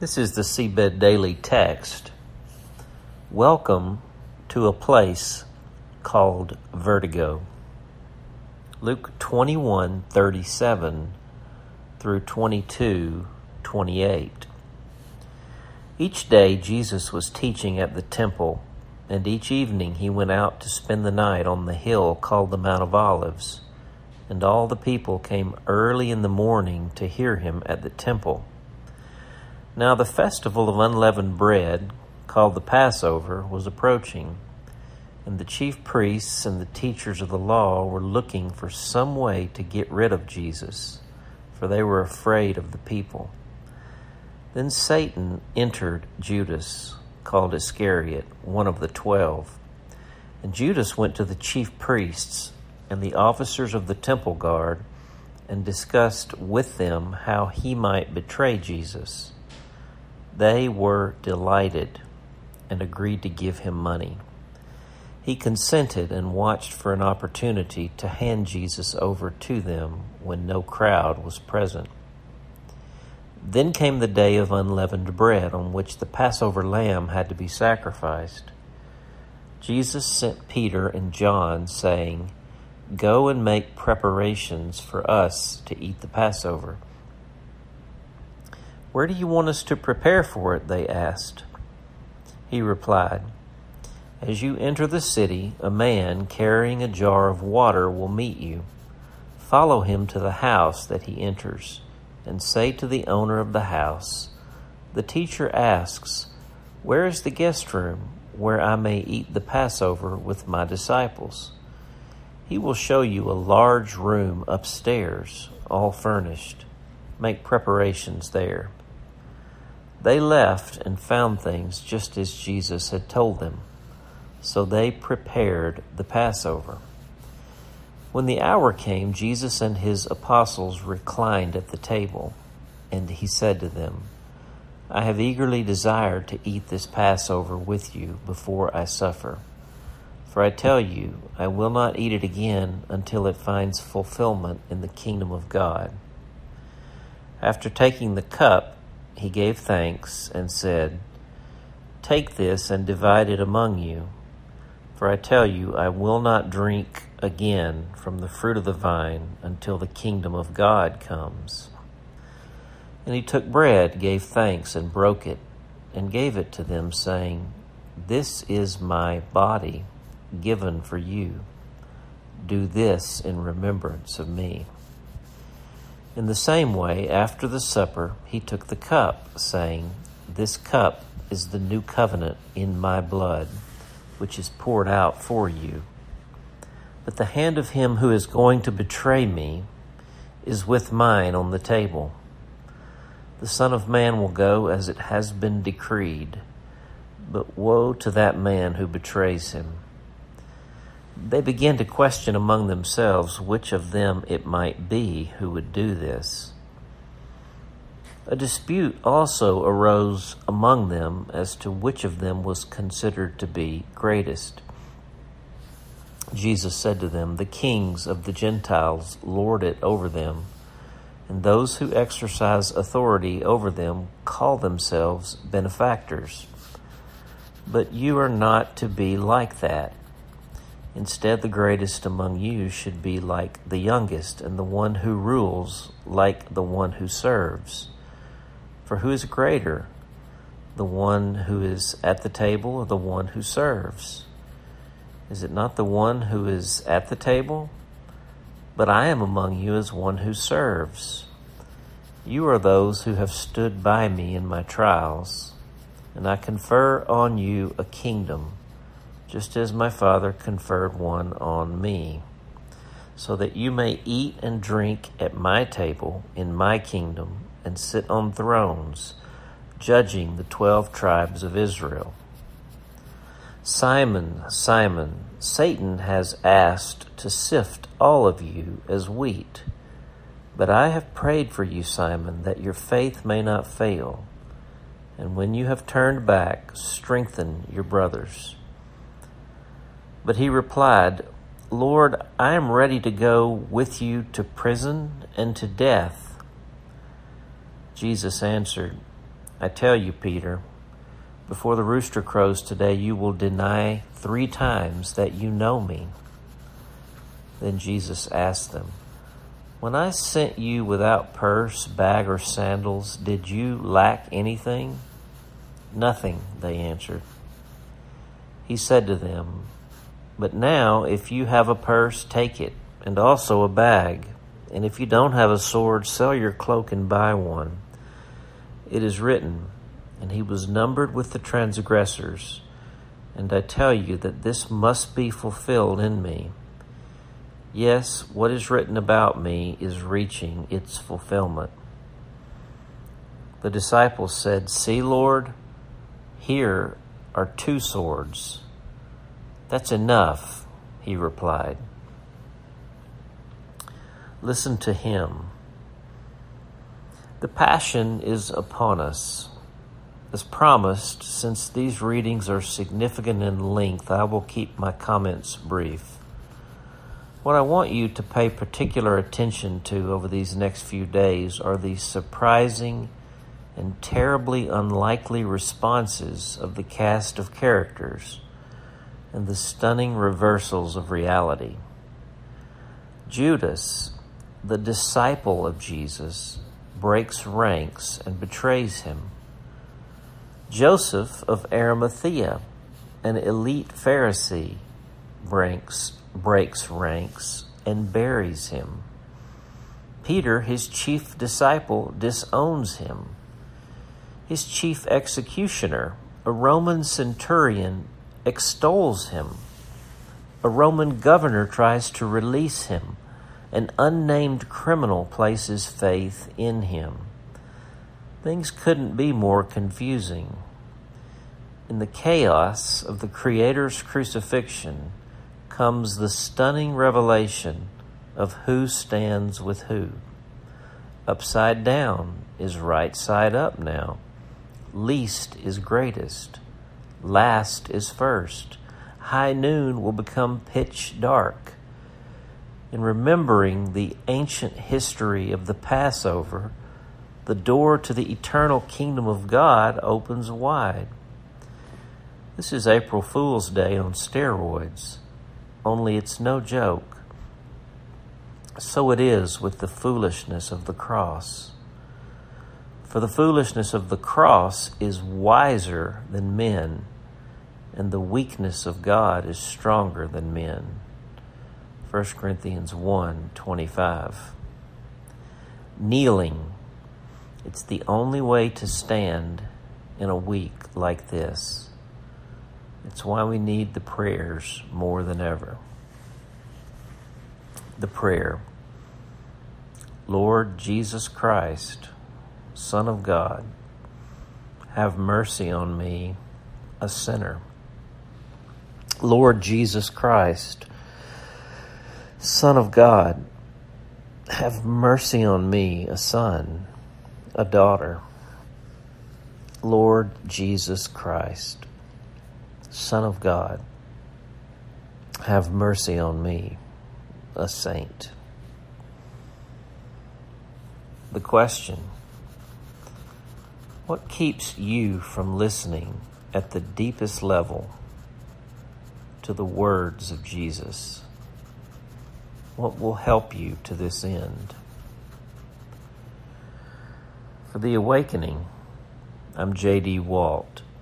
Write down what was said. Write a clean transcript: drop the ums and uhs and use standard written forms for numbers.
This is the Seabed Daily Text. Welcome to a place called Vertigo. Luke 21:37 through 22:28. Each day Jesus was teaching at the temple, and each evening he went out to spend the night on the hill called the Mount of Olives. And all the people came early in the morning to hear him at the temple. Now the festival of unleavened bread, called the Passover, was approaching, and the chief priests and the teachers of the law were looking for some way to get rid of Jesus, for they were afraid of the people. Then Satan entered Judas, called Iscariot, one of the 12. And Judas went to the chief priests and the officers of the temple guard and discussed with them how he might betray Jesus. They were delighted and agreed to give him money. He consented and watched for an opportunity to hand Jesus over to them when no crowd was present. Then came the day of unleavened bread, on which the Passover lamb had to be sacrificed. Jesus sent Peter and John, saying, "Go and make preparations for us to eat the Passover." "Where do you want us to prepare for it?" they asked. He replied, "As you enter the city, a man carrying a jar of water will meet you. Follow him to the house that he enters, and say to the owner of the house, 'The teacher asks, where is the guest room where I may eat the Passover with my disciples?' He will show you a large room upstairs, all furnished. Make preparations there." They left and found things just as Jesus had told them. So they prepared the Passover. When the hour came, Jesus and his apostles reclined at the table, and he said to them, "I have eagerly desired to eat this Passover with you before I suffer. For I tell you, I will not eat it again until it finds fulfillment in the kingdom of God." After taking the cup, he gave thanks and said, "Take this and divide it among you. For I tell you, I will not drink again from the fruit of the vine until the kingdom of God comes." And he took bread, gave thanks, and broke it, and gave it to them, saying, "This is my body, given for you. Do this in remembrance of me." In the same way, after the supper, he took the cup, saying, "This cup is the new covenant in my blood, which is poured out for you. But the hand of him who is going to betray me is with mine on the table. The Son of Man will go as it has been decreed, but woe to that man who betrays him." They began to question among themselves which of them it might be who would do this. A dispute also arose among them as to which of them was considered to be greatest. Jesus said to them, "The kings of the Gentiles lord it over them, and those who exercise authority over them call themselves benefactors. But you are not to be like that. Instead, the greatest among you should be like the youngest, and the one who rules like the one who serves. For who is greater, the one who is at the table or the one who serves? Is it not the one who is at the table? But I am among you as one who serves. You are those who have stood by me in my trials, and I confer on you a kingdom, just as my Father conferred one on me, so that you may eat and drink at my table in my kingdom and sit on thrones, judging the 12 tribes of Israel. Simon, Simon, Satan has asked to sift all of you as wheat. But I have prayed for you, Simon, that your faith may not fail. And when you have turned back, strengthen your brothers." But he replied, "Lord, I am ready to go with you to prison and to death." Jesus answered, I tell you, Peter, before the rooster crows today, you will deny 3 times that you know me." Then Jesus asked them, "When I sent you without purse, bag, or sandals, did you lack anything?" "Nothing," they answered. He said to them, "But now, if you have a purse, take it, and also a bag. And if you don't have a sword, sell your cloak and buy one. It is written, 'And he was numbered with the transgressors.' And I tell you that this must be fulfilled in me. Yes, what is written about me is reaching its fulfillment." The disciples said, "See, Lord, here are 2 swords." "That's enough," he replied. Listen to him. The Passion is upon us. As promised, since these readings are significant in length, I will keep my comments brief. What I want you to pay particular attention to over these next few days are the surprising and terribly unlikely responses of the cast of characters and the stunning reversals of reality. Judas, the disciple of Jesus, breaks ranks and betrays him. Joseph of Arimathea, an elite Pharisee, breaks ranks and buries him. Peter, his chief disciple, disowns him. His chief executioner, a Roman centurion, extols him. A Roman governor tries to release him. An unnamed criminal places faith in him. Things couldn't be more confusing. In the chaos of the Creator's crucifixion comes the stunning revelation of who stands with who. Upside down is right side up now. Least is greatest. Last is first. High noon will become pitch dark. In remembering the ancient history of the Passover, the door to the eternal kingdom of God opens wide. This is April Fool's Day on steroids, only it's no joke. So it is with the foolishness of the cross. For the foolishness of the cross is wiser than men, and the weakness of God is stronger than men. 1 Corinthians 1:25. Kneeling. It's the only way to stand in a week like this. It's why we need the prayers more than ever. The prayer. Lord Jesus Christ, Son of God, have mercy on me, a sinner. Lord Jesus Christ, Son of God, have mercy on me, a son, a daughter. Lord Jesus Christ, Son of God, have mercy on me, a saint. The question: what keeps you from listening at the deepest level to the words of Jesus? What will help you to this end? For The Awakening, I'm J.D. Walt.